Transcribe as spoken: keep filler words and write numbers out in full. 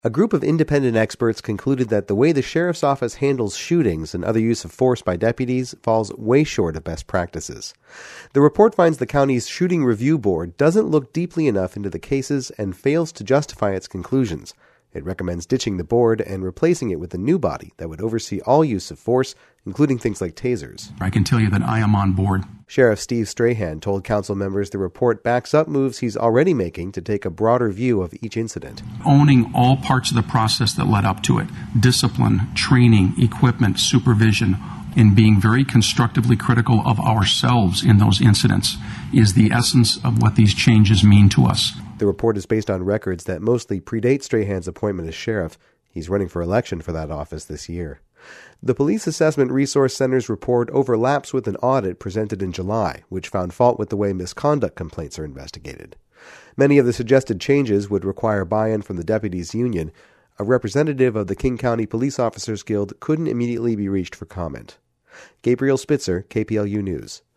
A group of independent experts concluded that the way the sheriff's office handles shootings and other use of force by deputies falls way short of best practices. The report finds the county's Shooting Review Board doesn't look deeply enough into the cases and fails to justify its conclusions. It recommends ditching the board and replacing it with a new body that would oversee all use of force, including things like tasers. I can tell you that I am on board. Sheriff Steve Strahan told council members the report backs up moves he's already making to take a broader view of each incident. Owning all parts of the process that led up to it, discipline, training, equipment, supervision, and being very constructively critical of ourselves in those incidents is the essence of what these changes mean to us. The report is based on records that mostly predate Strahan's appointment as sheriff. He's running for election for that office this year. The Police Assessment Resource Center's report overlaps with an audit presented in July, which found fault with the way misconduct complaints are investigated. Many of the suggested changes would require buy-in from the deputies' union. A representative of the King County Police Officers Guild couldn't immediately be reached for comment. Gabriel Spitzer, K P L U News.